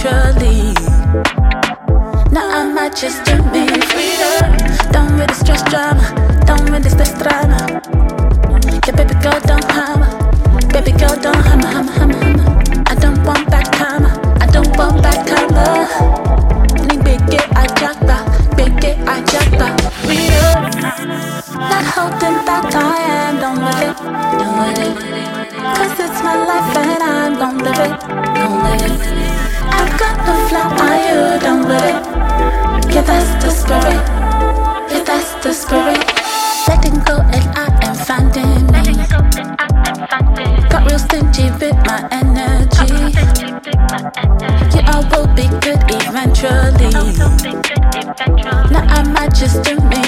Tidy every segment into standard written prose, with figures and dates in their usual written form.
eventually. Now I might just do me freedom. Done with the stress drama, done with the stress drama. Yeah, baby girl, don't hammer. Baby girl, don't hammer, hammer, hammer, hammer. I don't want back hammer. I don't want back hammer. Biggie, I jackpa. Biggie, I jackpa. Freedom. Not holding back, I am done with it. Done with it. Cause it's my life and I'm gon' live it. Gon' live it. I've got no flaw, are you done with it? Yeah, that's the spirit. Yeah, that's the spirit. Letting go and I am finding me. Got real stingy with my energy. Yeah, I will be good eventually. Now I might just do me.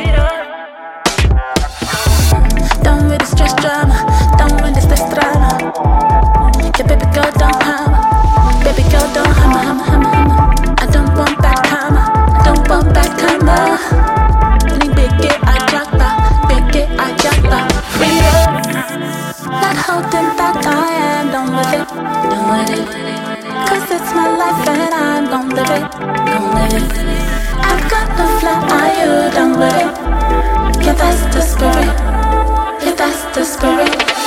Done with the stress drama, done with the stress drama. Yeah, baby girl, don't hammer. Baby girl, don't hammer, hammer, hammer, hammer. I don't want back hammer. I don't want back hammer. Biggie, I jackpa. Biggie, I jackpa. Freedom. Not holding back, I am done with it. Done with it. Cause it's my life and I'm gon' live it. Gon' live it. I've got no flaw, are you done with it? Yeah, that's the spirit. Yeah, that's the spirit.